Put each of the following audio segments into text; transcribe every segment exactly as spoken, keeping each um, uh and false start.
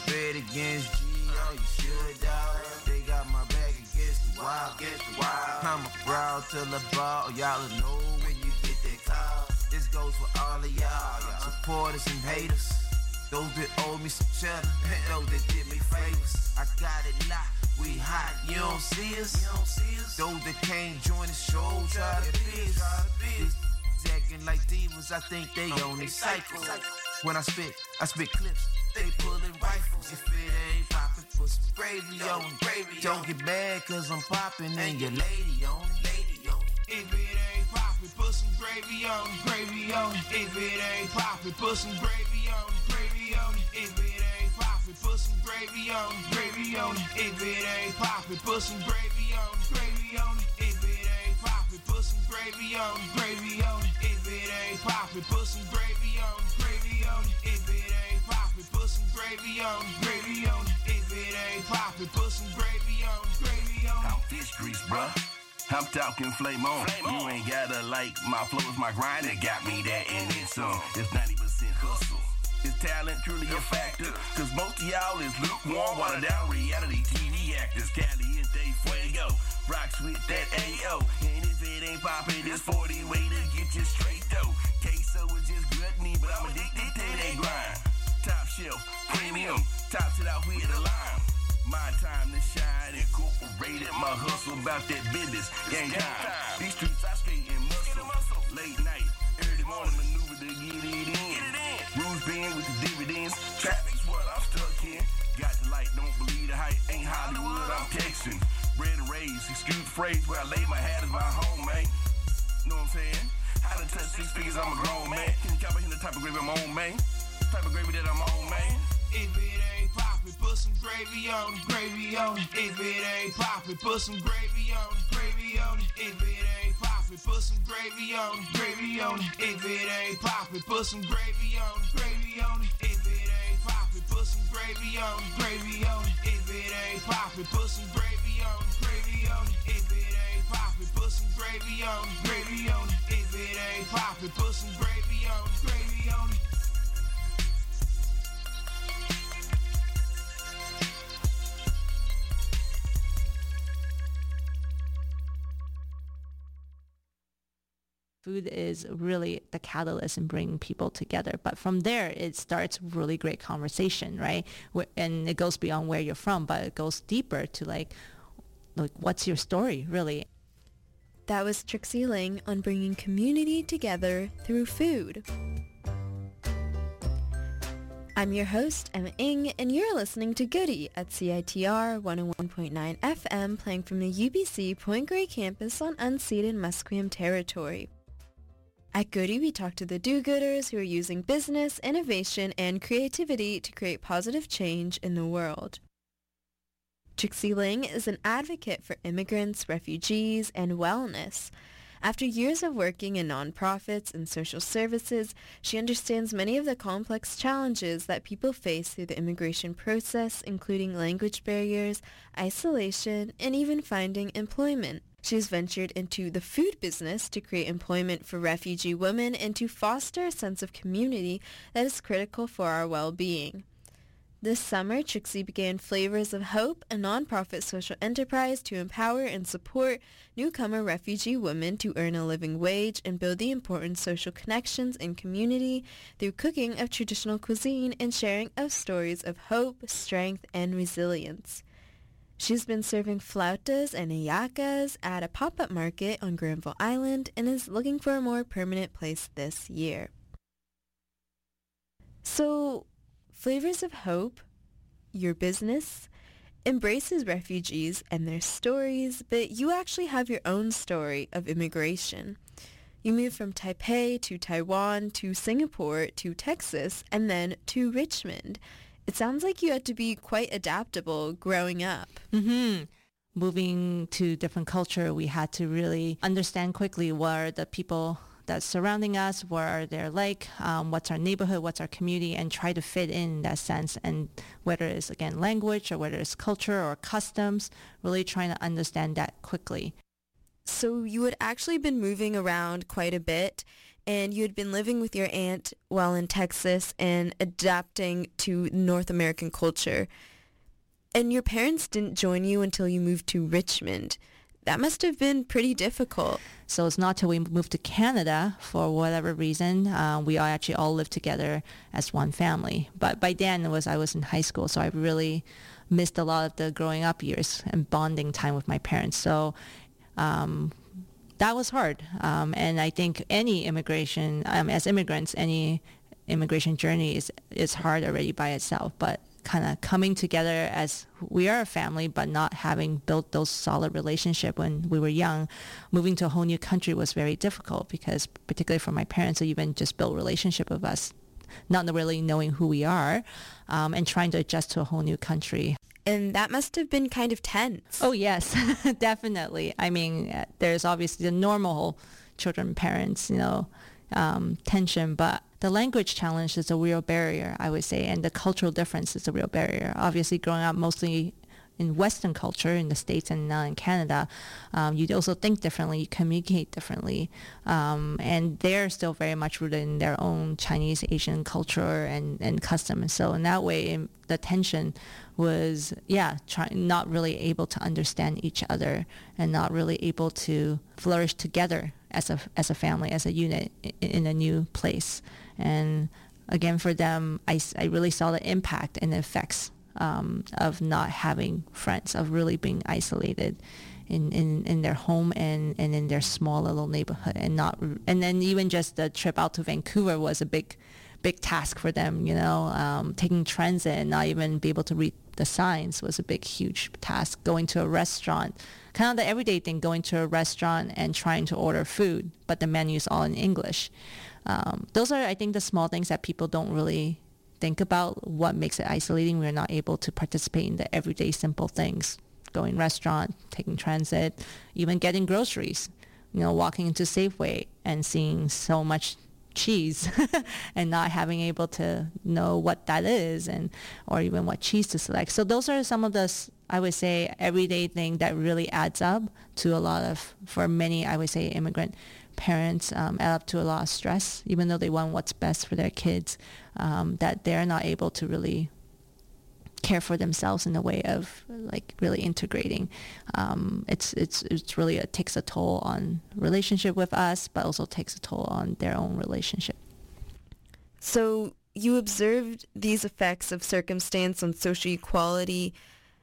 bet against G, oh, you should, dog. They got my back against the wall, against the wall. I'm a proud till I ball, y'all know when you get that call. This goes for all of y'all, supporters and haters. Those that owe me some cheddar, those that did me favors. I got it locked, we hot, you don't see us. Those that can't join the show, try to biz. These acting like divas, I think they on their cycle. When I spit, I spit clips, they pullin' rifles. If it ain't poppin', put some gravy on it. Don't get mad cause I'm poppin' and your lady on it. If it ain't poppin', put some gravy on it, gravy on it. If it ain't poppin', put some gravy on it, gravy on it. If it ain't poppin', put some gravy on it, gravy on it. If it ain't poppin', put some gravy on it, gravy on it. If it ain't poppin', put some gravy on it, gravy on it. If it ain't poppin', put some gravy on it, gravy on it. If it ain't poppin', put some gravy on it, gravy on it. If it ain't poppin', put some gravy on it, gravy on it. I'm fish grease, bruh. I'm talking flame on. Flame you on. Ain't gotta like my flow is my grind that got me that and then some. It's ninety percent hustle. Is talent truly a factor? Cause most of y'all is lukewarm, watered down reality T V actors. Caliente fuego, rocks with that A O. And if it ain't poppin', it's forty way to get you straight though. Queso is just gluttony, but I'm addicted to that grind. Top shelf, premium, tops it out with a lime. My time to shine, incorporated my hustle about that business. Gang time, these streets I skate in muscle. Late night, early morning maneuver to get it in. Rules bend with the dividends, traffic's what I'm stuck in. Got the light, don't believe the hype, ain't Hollywood, I'm Texan. Bred and raised, excuse the phrase, where I lay my hat is my home, man. Know what I'm saying? I done touched six figures, I'm a grown man. Can you comprehend the type of gravy I'm on, man? Type of gravy that I'm on, man. If it ain't poppin', put some gravy on it, gravy on it. If it ain't poppin', put some gravy on it, gravy on it. If it ain't poppin', put some gravy on it, gravy on it. If it ain't poppin', put some gravy on it, gravy on it. If it ain't poppin', put some gravy on it, gravy on it. If it ain't poppin', put some gravy on it, gravy on it. If it ain't poppin', put some gravy on it, gravy on it. If it ain't poppin', put some gravy on it, gravy on it. Food is really the catalyst in bringing people together. But from there, it starts really great conversation, right? And it goes beyond where you're from, but it goes deeper to like, like what's your story, really? That was Trixie Ling on bringing community together through food. I'm your host, Emma Ng, and you're listening to Goody at C I T R one oh one point nine F M, playing from the U B C Point Grey campus on unceded Musqueam territory. At Goody, we talk to the do-gooders who are using business, innovation, and creativity to create positive change in the world. Trixie Ling is an advocate for immigrants, refugees, and wellness. After years of working in nonprofits and social services, she understands many of the complex challenges that people face through the immigration process, including language barriers, isolation, and even finding employment. She's ventured into the food business to create employment for refugee women and to foster a sense of community that is critical for our well-being. This summer, Trixie began Flavors of Hope, a nonprofit social enterprise to empower and support newcomer refugee women to earn a living wage and build the important social connections in community through cooking of traditional cuisine and sharing of stories of hope, strength, and resilience. She's been serving flautas and hallacas at a pop-up market on Granville Island and is looking for a more permanent place this year. So, Flavors of Hope, your business, embraces refugees and their stories, but you actually have your own story of immigration. You moved from Taipei to Taiwan to Singapore to Texas and then to Richmond. It sounds like you had to be quite adaptable growing up. Mm-hmm. Moving to different culture, we had to really understand quickly what are the people that's surrounding us, what are they like, um, what's our neighborhood, what's our community, and try to fit in that sense. And whether it's, again, language or whether it's culture or customs, really trying to understand that quickly. So you had actually been moving around quite a bit. and you had been living with your aunt while in Texas and adapting to North American culture. And your parents didn't join you until you moved to Richmond. That must have been pretty difficult. So it's not till we moved to Canada, for whatever reason, uh, we all actually all lived together as one family. But by then, it was I was in high school, so I really missed a lot of the growing up years and bonding time with my parents. So um, that was hard. Um, and I think any immigration, um, as immigrants, any immigration journey is, is hard already by itself. But kind of coming together as we are a family, but not having built those solid relationship when we were young, moving to a whole new country was very difficult because particularly for my parents who even just built relationship with us, not really knowing who we are, um, and trying to adjust to a whole new country. And that must have been kind of tense. Oh, yes, definitely. I mean, there's obviously the normal children, parents, you know, um, tension, but the language challenge is a real barrier, I would say, and the cultural difference is a real barrier. Obviously, growing up mostly in Western culture in the States and now in Canada, um, you also think differently, you communicate differently, um, and they're still very much rooted in their own Chinese, Asian culture and, and custom. And so in that way, the tension was, yeah, try, not really able to understand each other and not really able to flourish together as a as a family, as a unit in, in a new place. And again, for them, I, I really saw the impact and the effects um, of not having friends, of really being isolated in, in, in their home and, and in their small little neighborhood. And not and then even just the trip out to Vancouver was a big, big task for them, you know, um, taking transit and not even be able to read the signs was a big, huge task. Going to a restaurant, kind of the everyday thing, going to a restaurant and trying to order food, but the menu's all in English. Um, those are, I think, the small things that people don't really think about what makes it isolating. We're not able to participate in the everyday simple things, going restaurant, taking transit, even getting groceries, you know, walking into Safeway and seeing so much cheese and not having able to know what that is and or even what cheese to select. So those are some of the, I would say, everyday thing that really adds up to a lot of, for many, I would say, immigrant parents, um, add up to a lot of stress, even though they want what's best for their kids, um, that they're not able to really care for themselves in a way of like really integrating. Um, it's it's it's really it takes a toll on relationship with us, but also takes a toll on their own relationship. So you observed these effects of circumstance on social equality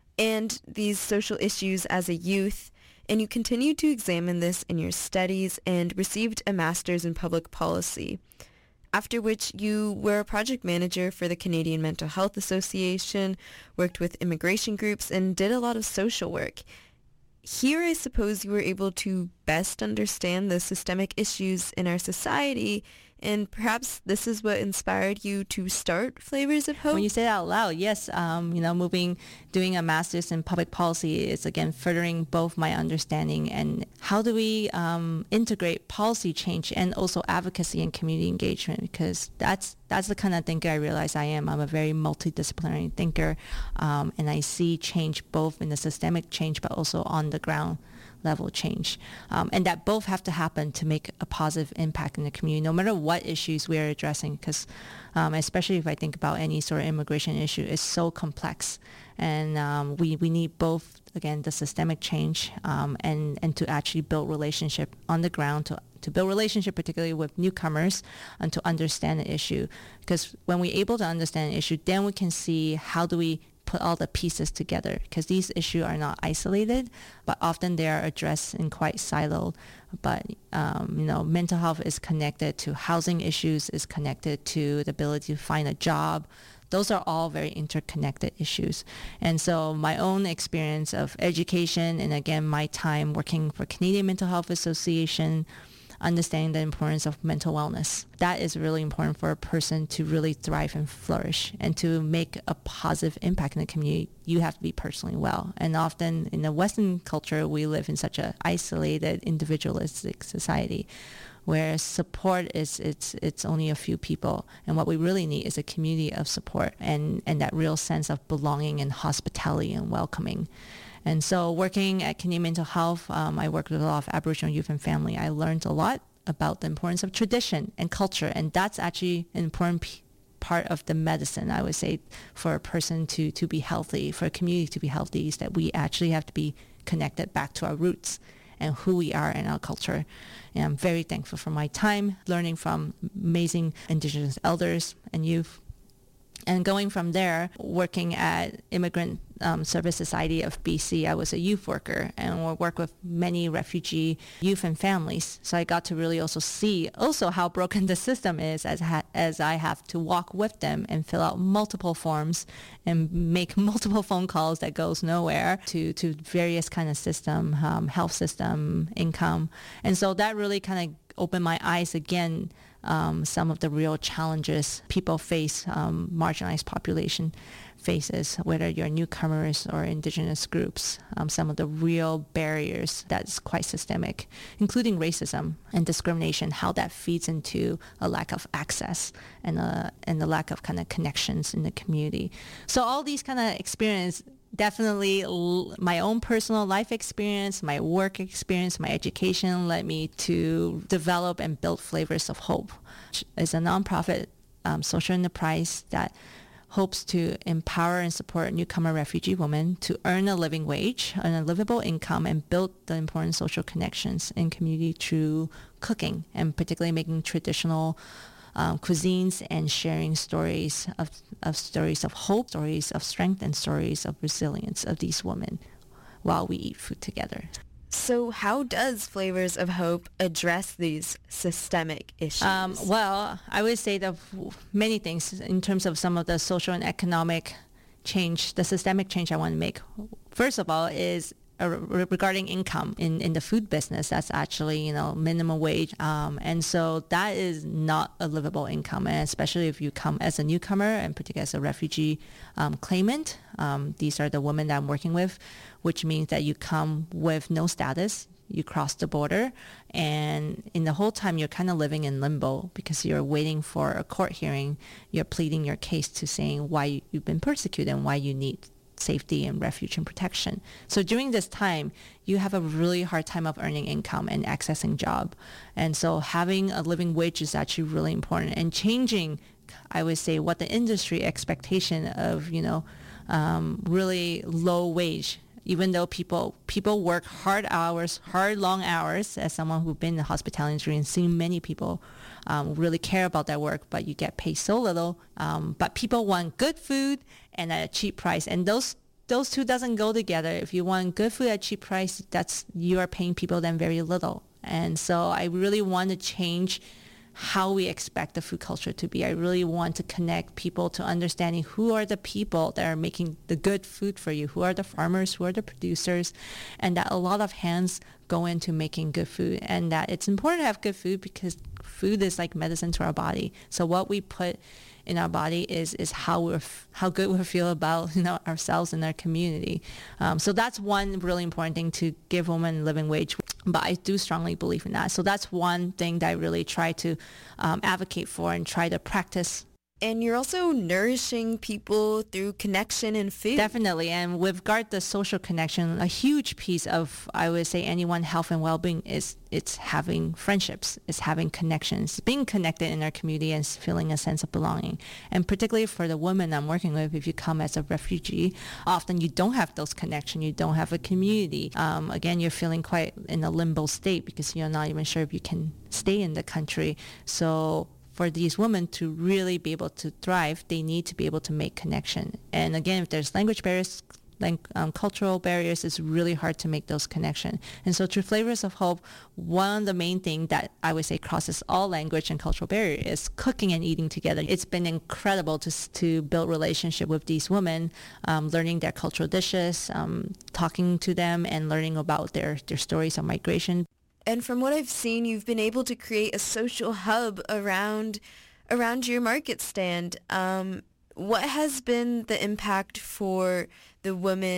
and these social issues as a youth, and you continued to examine this in your studies and received a master's in public policy, after which you were a project manager for the Canadian Mental Health Association, worked with immigration groups, and did a lot of social work. Here, I suppose you were able to best understand the systemic issues in our society, and perhaps this is what inspired you to start Flavors of Hope? When you say that out loud, yes, um, you know, moving, doing a master's in public policy is, again, furthering both my understanding and how do we um, integrate policy change and also advocacy and community engagement, because that's that's the kind of thinker I realize I am. I'm a very multidisciplinary thinker, um, and I see change both in the systemic change but also on the ground level change, um, and that both have to happen to make a positive impact in the community, no matter what issues we are addressing, because um, especially if I think about any sort of immigration issue, it's so complex, and um, we, we need both, again, the systemic change um, and, and to actually build relationship on the ground, to to build relationship particularly with newcomers and to understand the issue, because when we're able to understand the issue, then we can see how do we put all the pieces together, because these issues are not isolated, but often they are addressed in quite siloed. But um, you know, mental health is connected to housing issues, is connected to the ability to find a job. Those are all very interconnected issues. And so my own experience of education, and again, my time working for Canadian Mental Health Association, understanding the importance of mental wellness. That is really important for a person to really thrive and flourish, and to make a positive impact in the community. You have to be personally well. And often in the Western culture, we live in such an isolated, individualistic society where support is it's it's only a few people, and what we really need is a community of support and, and that real sense of belonging and hospitality and welcoming. And so working at Canadian Mental Health, um, I worked with a lot of Aboriginal youth and family. I learned a lot about the importance of tradition and culture. And that's actually an important p- part of the medicine, I would say, for a person to, to be healthy, for a community to be healthy, is that we actually have to be connected back to our roots and who we are and our culture. And I'm very thankful for my time learning from amazing Indigenous elders and youth. And going from there, working at Immigrant um, Service Society of B C, I was a youth worker and we work with many refugee youth and families. So I got to really also see also how broken the system is as, ha- as I have to walk with them and fill out multiple forms and make multiple phone calls that goes nowhere to, to various kind of system, um, health system, income. And so that really kind of opened my eyes again. Um, some of the real challenges people face, um, marginalized population faces, whether you're newcomers or indigenous groups, um, some of the real barriers that's quite systemic, including racism and discrimination, how that feeds into a lack of access and a, and the lack of kind of connections in the community. So all these kind of experience, definitely l- my own personal life experience, my work experience, my education led me to develop and build Flavors of Hope, which is a nonprofit um, social enterprise that hopes to empower and support newcomer refugee women to earn a living wage, earn a livable income, and build the important social connections in community through cooking, and particularly making traditional Um, cuisines and sharing stories of, of stories of hope, stories of strength, and stories of resilience of these women while we eat food together. So how does Flavors of Hope address these systemic issues? Um, well, I would say that many things in terms of some of the social and economic change, the systemic change I want to make. First of all is Uh, regarding income in, in the food business, that's actually, you know, minimum wage. Um, and so that is not a livable income. And especially if you come as a newcomer and particularly as a refugee um, claimant, um, these are the women that I'm working with, which means that you come with no status. You cross the border, and in the whole time you're kind of living in limbo because you're waiting for a court hearing. You're pleading your case to saying why you've been persecuted and why you need safety and refuge and protection. So during this time, you have a really hard time of earning income and accessing job. And so having a living wage is actually really important, and changing, I would say, what the industry expectation of, you know, um, really low wage, even though people people work hard hours, hard long hours, as someone who's been in the hospitality industry and seen many people um, really care about their work, but you get paid so little. Um, but people want good food and at a cheap price, and those those two doesn't go together. If you want good food at a cheap price, that's you are paying people then very little. And so I really want to change how we expect the food culture to be. I really want to connect people to understanding who are the people that are making the good food for you, who are the farmers, who are the producers, and that a lot of hands go into making good food, and that it's important to have good food because food is like medicine to our body. So what we put in our body is is how we're how good we feel about, you know, ourselves and our community. Um, so that's one really important thing, to give women a living wage. But I do strongly believe in that. So that's one thing that I really try to um, advocate for and try to practice. And you're also nourishing people through connection and food. Definitely. And with regard to social connection, a huge piece of, I would say, anyone's health and well-being is it's having friendships, it's having connections, being connected in our community and feeling a sense of belonging. And particularly for the women I'm working with, if you come as a refugee, often you don't have those connections, you don't have a community. Um, again, you're feeling quite in a limbo state because you're not even sure if you can stay in the country. So for these women to really be able to thrive, they need to be able to make connection. And again, if there's language barriers, like um, cultural barriers, it's really hard to make those connections. And so through Flavors of Hope, one of the main things that I would say crosses all language and cultural barriers is cooking and eating together. It's been incredible to to build relationship with these women, um, learning their cultural dishes, um, talking to them and learning about their, their stories of migration. And from what I've seen, you've been able to create a social hub around around your market stand. Um, what has been the impact for the women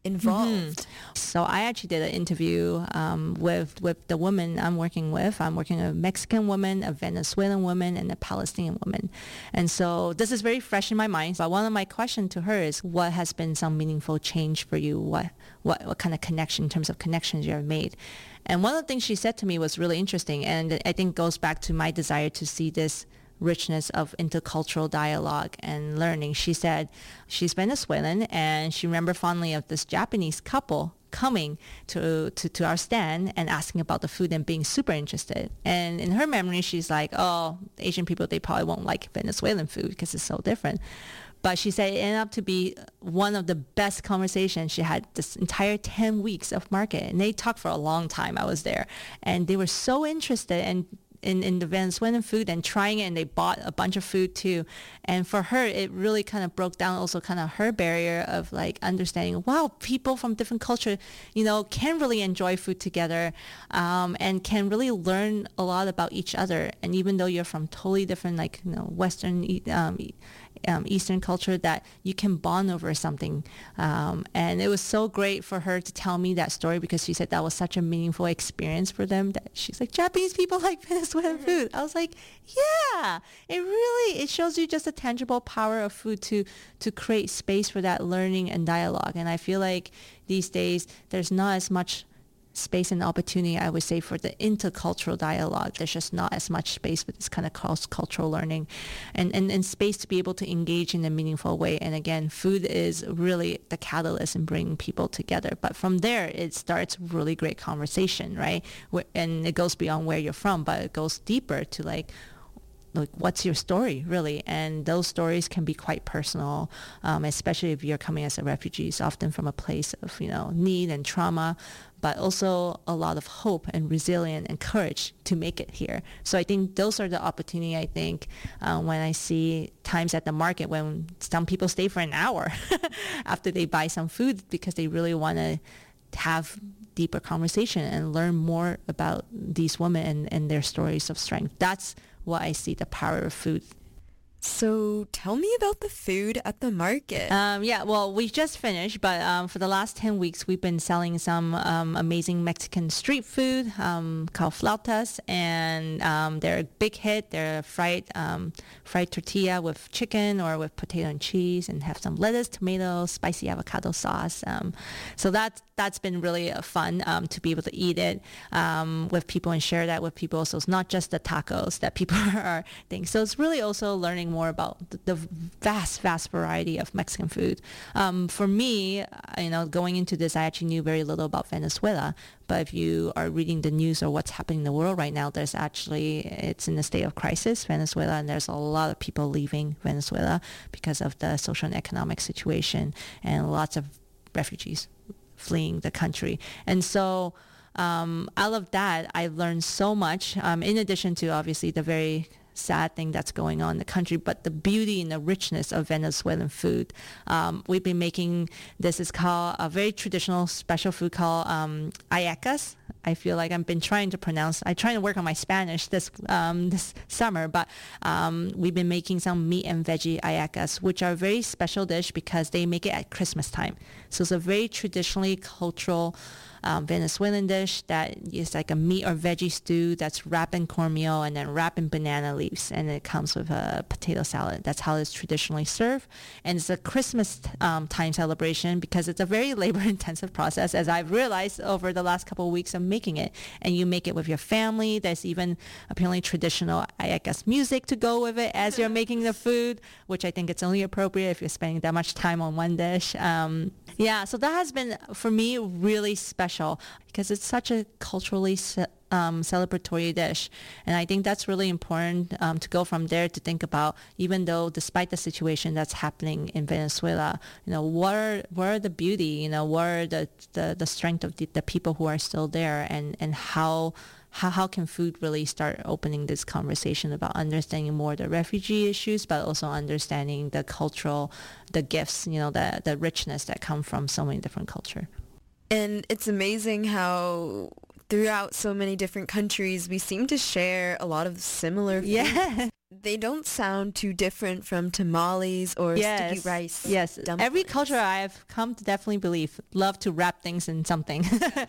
involved. Mm-hmm. So I actually did an interview um, with with the woman I'm working with. I'm working with a Mexican woman, a Venezuelan woman, and a Palestinian woman. And so this is very fresh in my mind. But one of my questions to her is, what has been some meaningful change for you? What what what kind of connection, in terms of connections you have made? And one of the things she said to me was really interesting, and I think goes back to my desire to see this richness of intercultural dialogue and learning. She said she's Venezuelan, and she remembered fondly of this Japanese couple coming to, to, to our stand and asking about the food and being super interested. And in her memory, she's like, oh, Asian people, they probably won't like Venezuelan food because it's so different. But she said it ended up to be one of the best conversations she had this entire ten weeks of market. And they talked for a long time. I was there. And they were so interested and In, in the Venezuelan food and trying it, and they bought a bunch of food too. And for her, it really kind of broke down also kind of her barrier of like understanding, wow, people from different culture, you know, can really enjoy food together um, and can really learn a lot about each other. And even though you're from totally different, like, you know, Western um, Um, Eastern culture, that you can bond over something. Um, and it was so great for her to tell me that story, because she said that was such a meaningful experience for them, that she's like, Japanese people like Venezuelan food. I was like, yeah, it really, it shows you just a tangible power of food to, to create space for that learning and dialogue. And I feel like these days there's not as much space and opportunity, I would say, for the intercultural dialogue. There's just not as much space for this kind of cross-cultural learning and, and, and space to be able to engage in a meaningful way. And again, food is really the catalyst in bringing people together. But from there, it starts really great conversation, right? And it goes beyond where you're from, but it goes deeper to like, like, what's your story, really? And those stories can be quite personal, um, especially if you're coming as a refugee, often from a place of, you know, need and trauma, but also a lot of hope and resilience and courage to make it here. So I think those are the opportunity, I think, uh, when I see times at the market when some people stay for an hour after they buy some food because they really want to have deeper conversation and learn more about these women and, and their stories of strength. That's what I see the power of food. So tell me about the food at the market. Um, yeah, well, we just finished, but um, for the last ten weeks, we've been selling some um, amazing Mexican street food um, called flautas, and um, they're a big hit. They're fried um, fried tortilla with chicken or with potato and cheese, and have some lettuce, tomatoes, spicy avocado sauce. Um, so that, that's been really uh, fun um, to be able to eat it um, with people and share that with people. So it's not just the tacos that people are thinking. So it's really also learning more about the, the vast, vast variety of Mexican food. Um, for me, you know, going into this, I actually knew very little about Venezuela. But if you are reading the news or what's happening in the world right now, there's actually, it's in a state of crisis, Venezuela, and there's a lot of people leaving Venezuela because of the social and economic situation, and lots of refugees fleeing the country. And so um, out of that, I learned so much, um, in addition to obviously the very sad thing that's going on in the country, but the beauty and the richness of Venezuelan food. Um, we've been making, this is called a very traditional special food called um, hallacas. I feel like I've been trying to pronounce, I'm trying to work on my Spanish this um, this summer, but um, we've been making some meat and veggie hallacas, which are a very special dish because they make it at Christmas time. So it's a very traditionally cultural Um, Venezuelan dish that is like a meat or veggie stew that's wrapped in cornmeal and then wrapped in banana leaves, and it comes with a potato salad. That's how it's traditionally served, and it's a Christmas um, time celebration because it's a very labor-intensive process, as I've realized over the last couple of weeks of making it. And you make it with your family. There's even apparently traditional, I guess, music to go with it as you're making the food, which I think it's only appropriate if you're spending that much time on one dish. Um, yeah, so that has been, for me, really special because it's such a culturally ce- um, celebratory dish. And I think that's really important um, to go from there to think about, even though despite the situation that's happening in Venezuela, you know, what are, what are the beauty, you know, what are the, the, the strength of the, the people who are still there, and, and how How, how can food really start opening this conversation about understanding more the refugee issues, but also understanding the cultural, the gifts, you know, the, the richness that come from so many different culture. And it's amazing how throughout so many different countries, we seem to share a lot of similar food. Yeah. they don't sound too different from tamales or Yes, sticky rice. yes. dumplings. Every culture I've come to definitely believe love to wrap things in something.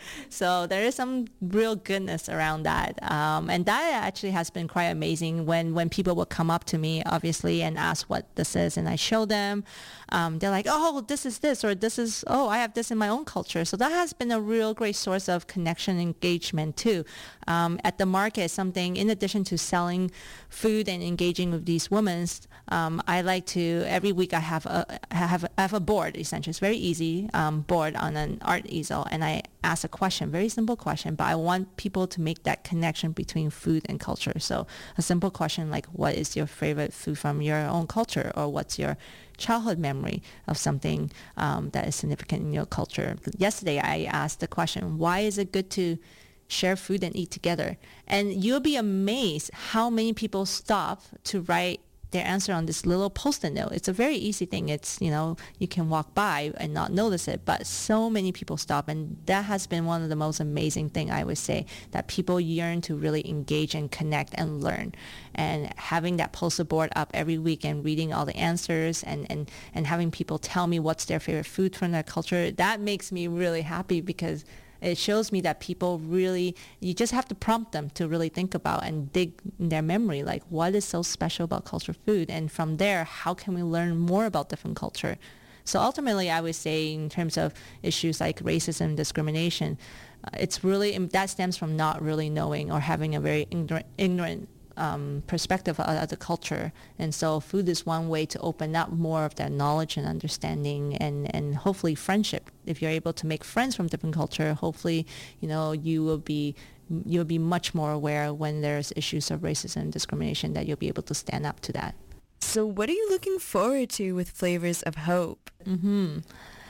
So there is some real goodness around that. Um, and that actually has been quite amazing when, when people will come up to me, obviously, and ask what this is. And I show them. Um, they're like, oh, this is this, or this is, oh, I have this in my own culture. So that has been a real great source of connection engagement too. Um, at the market, something in addition to selling food and engaging with these women, um, I like to, every week I have a, I have, I have a board, essentially. It's very easy um, board on an art easel. And I ask a question, very simple question, but I want people to make that connection between food and culture. So a simple question like, what is your favorite food from your own culture? Or what's your childhood memory of something um, that is significant in your culture? Yesterday, I asked the question, why is it good to share food and eat together? And you'll be amazed how many people stop to write their answer on this little post-it note. It's a very easy thing. It's, you know, you can walk by and not notice it, but so many people stop. And that has been one of the most amazing thing, I would say, that people yearn to really engage and connect and learn. And having that poster board up every week and reading all the answers and, and, and having people tell me what's their favorite food from their culture, that makes me really happy because it shows me that people really, you just have to prompt them to really think about and dig in their memory, like what is so special about culture food? And from there, how can we learn more about different culture? So ultimately, I would say in terms of issues like racism, discrimination, uh, it's really, that stems from not really knowing or having a very ignorant, ignorant Um, perspective of the culture. And so food is one way to open up more of that knowledge and understanding and, and hopefully friendship. If you're able to make friends from different culture, hopefully, you know, you will be you'll be much more aware when there's issues of racism and discrimination that you'll be able to stand up to that. So what are you looking forward to with Flavors of Hope? Mm-hmm.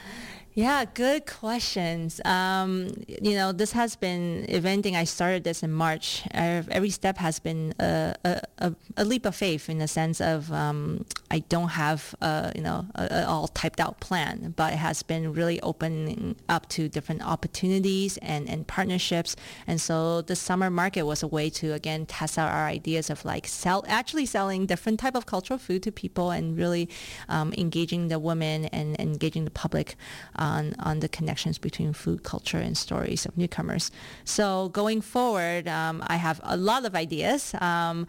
Yeah, good questions. Um, you know, this has been eventing. I started this in March. Every step has been a, a, a leap of faith in the sense of um, I don't have, a, you know, a, a all typed out plan, but it has been really opening up to different opportunities and, and partnerships. And so the summer market was a way to, again, test out our ideas of like sell, actually selling different type of cultural food to people and really um, engaging the women and, and engaging the public on, on the connections between food, culture, and stories of newcomers. So going forward, um, I have a lot of ideas. Um,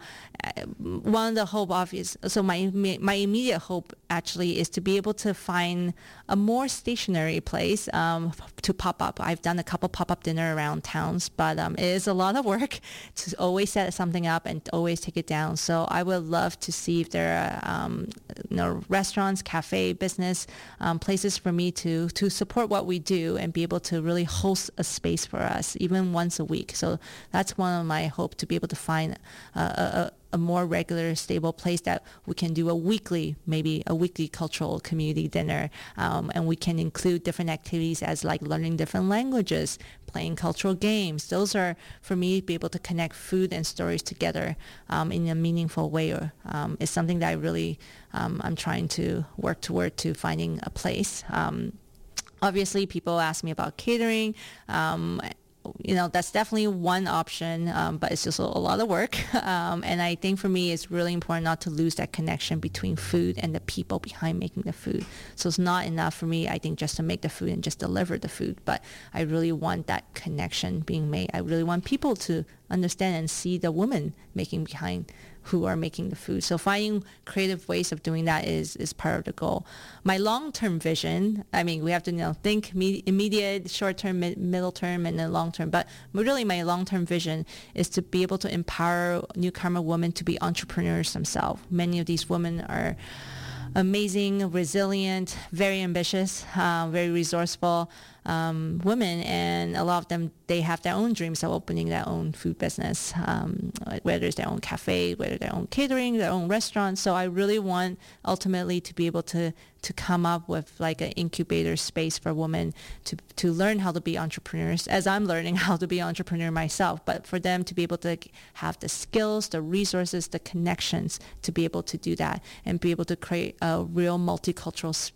one of the hope obvious, so my my immediate hope actually is to be able to find a more stationary place um, to pop up. I've done a couple pop-up dinner around towns, but um, it is a lot of work to always set something up and always take it down. So I would love to see if there are um, you know, restaurants, cafe, business, um, places for me to, to support what we do and be able to really host a space for us, even once a week. So that's one of my hope, to be able to find a, a, a more regular, stable place that we can do a weekly, maybe a weekly cultural community dinner. Um, and we can include different activities as like learning different languages, playing cultural games. Those are, for me, to be able to connect food and stories together um, in a meaningful way. Or um, is something that I really, um, I'm trying to work toward to finding a place. Um, obviously, people ask me about catering. Um, you know, that's definitely one option, um, but it's just a, a lot of work. Um, and I think for me, it's really important not to lose that connection between food and the people behind making the food. So it's not enough for me, I think, just to make the food and just deliver the food, but I really want that connection being made. I really want people to understand and see the women making behind who are making the food. So finding creative ways of doing that is, is part of the goal. My long-term vision, I mean, we have to you know think me- immediate, short-term, mid- middle term, and then long-term. But really my long-term vision is to be able to empower newcomer women to be entrepreneurs themselves. Many of these women are amazing, resilient, very ambitious, uh, very resourceful um, women, and a lot of them, they have their own dreams of opening their own food business, um, whether it's their own cafe, whether their own catering, their own restaurant. So I really want ultimately to be able to to come up with like an incubator space for women to to learn how to be entrepreneurs, as I'm learning how to be an entrepreneur myself, but for them to be able to have the skills, the resources, the connections to be able to do that and be able to create a real multicultural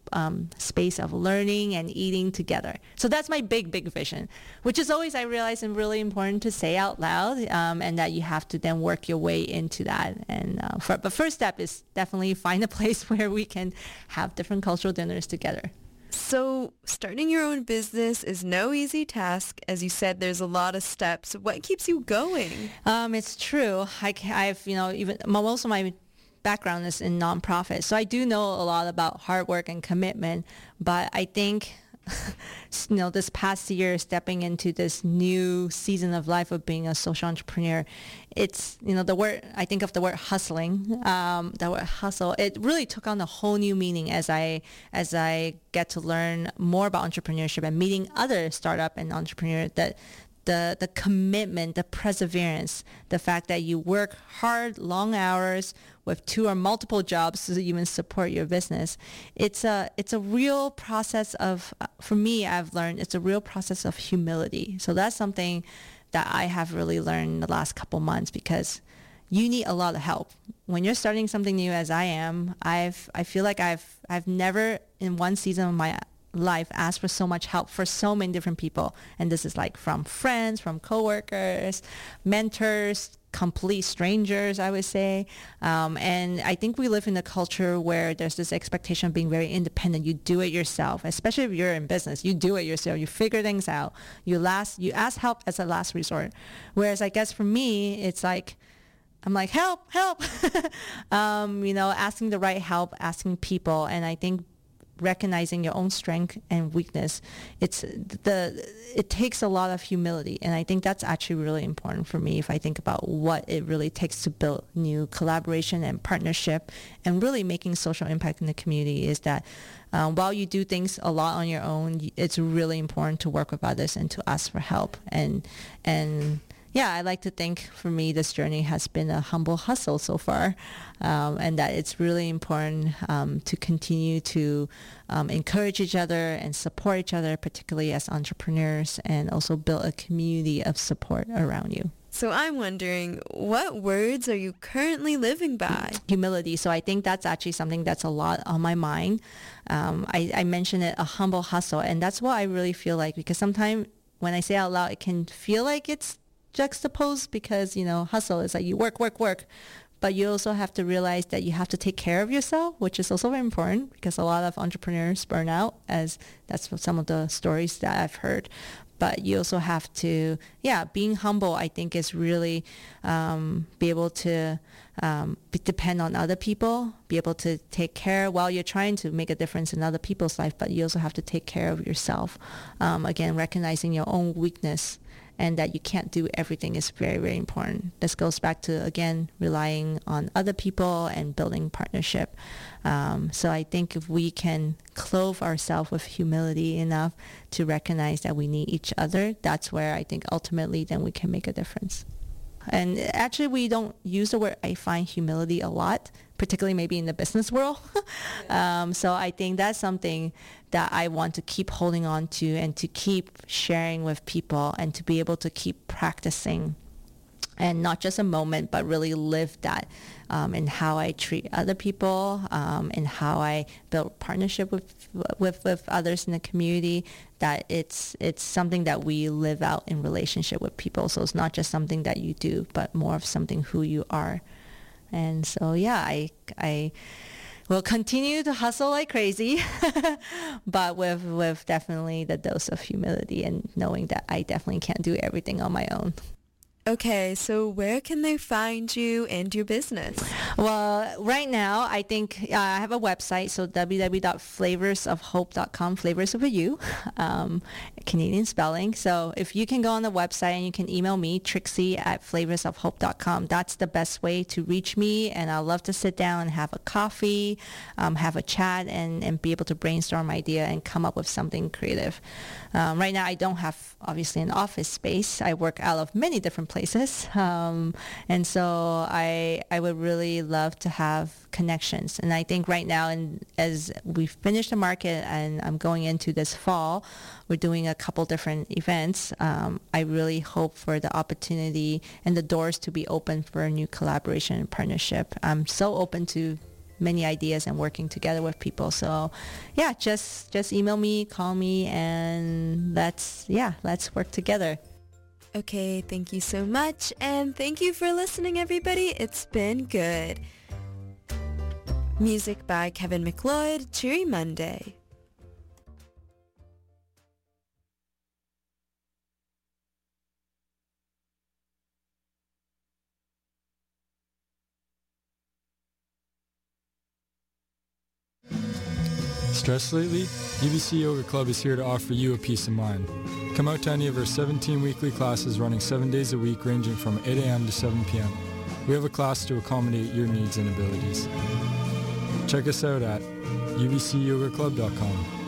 um, space of learning and eating together. So that's my big, big vision, which is always, I realize, really important to say out loud, um, and that you have to then work your way into that. And uh, for, but first step is definitely find a place where we can have different cultural dinners together. So starting your own business is no easy task. As you said, there's a lot of steps. What keeps you going? Um, it's true. I, I've, you know, even most of my background is in nonprofit, so I do know a lot about hard work and commitment. But I think, you know, this past year, stepping into this new season of life of being a social entrepreneur, it's, you know, the word, I think of the word hustling, um, the word hustle, it really took on a whole new meaning as I, as I get to learn more about entrepreneurship and meeting other startup and entrepreneurs, that the, the commitment, the perseverance, the fact that you work hard, long hours with two or multiple jobs to even support your business. It's a, it's a real process of, for me, I've learned it's a real process of humility. So that's something that I have really learned in the last couple months, because you need a lot of help. When you're starting something new, as I am, I've, I feel like I've, I've never in one season of my life asked for so much help for so many different people. And this is like from friends, from coworkers, mentors, complete strangers, I would say. Um, and I think we live in a culture where there's this expectation of being very independent. You do it yourself, especially if you're in business. You do it yourself. You figure things out. You last, you ask help as a last resort. Whereas I guess for me, it's like, I'm like, help, help, um, you know, asking the right help, asking people. And I think recognizing your own strength and weakness, it's the it takes a lot of humility, and I think that's actually really important for me if I think about what it really takes to build new collaboration and partnership and really making social impact in the community. Is that um, while you do things a lot on your own, it's really important to work with others and to ask for help. And and yeah, I like to think for me this journey has been a humble hustle so far, um, and that it's really important um, to continue to um, encourage each other and support each other, particularly as entrepreneurs, and also build a community of support around you. So I'm wondering, what words are you currently living by? Humility. So I think that's actually something that's a lot on my mind. Um, I, I mentioned it, a humble hustle, and that's what I really feel like, because sometimes when I say out loud, it can feel like it's juxtaposed, because, you know, hustle is like you work, work, work. But you also have to realize that you have to take care of yourself, which is also very important, because a lot of entrepreneurs burn out, as that's what some of the stories that I've heard. But you also have to, yeah, being humble, I think, is really um, be able to um, be, depend on other people, be able to take care while you're trying to make a difference in other people's life, but you also have to take care of yourself. Um, again, recognizing your own weakness, and that you can't do everything is very, very important. This goes back to, again, relying on other people and building partnership. Um, so I think if we can clothe ourselves with humility enough to recognize that we need each other, that's where I think ultimately then we can make a difference. And actually, we don't use the word, I find, humility a lot, particularly maybe in the business world. um, so I think that's something that I want to keep holding on to and to keep sharing with people, and to be able to keep practicing, and not just a moment, but really live that um, in how I treat other people, um, and how I build partnership with, with with others in the community. That it's it's something that we live out in relationship with people. So it's not just something that you do, but more of something who you are. And so yeah, I I will continue to hustle like crazy, but with with definitely the dose of humility and knowing that I definitely can't do everything on my own. Okay, so where can they find you and your business? Well, right now, I think uh, I have a website, so w w w dot flavors of hope dot com, flavors of a U, um, Canadian spelling. So if you can go on the website and you can email me, Trixie at flavors of hope dot com, that's the best way to reach me. And I'd love to sit down and have a coffee, um, have a chat, and, and be able to brainstorm idea and come up with something creative. Um, right now, I don't have, obviously, an office space. I work out of many different places. Um, and so I I would really love to have connections. And I think right now, and as we finish the market and I'm going into this fall, we're doing a couple different events. Um, I really hope for the opportunity and the doors to be open for a new collaboration and partnership. I'm so open to many ideas and working together with people. So yeah, just just email me, call me, and let's yeah let's work together. Okay, thank you so much, and thank you for listening, everybody. It's been good. Music by Kevin MacLeod, Cheery Monday. Stressed lately? U B C Yoga Club is here to offer you a peace of mind. Come out to any of our seventeen weekly classes running seven days a week ranging from eight a.m. to seven p.m. We have a class to accommodate your needs and abilities. Check us out at u b c yoga club dot com.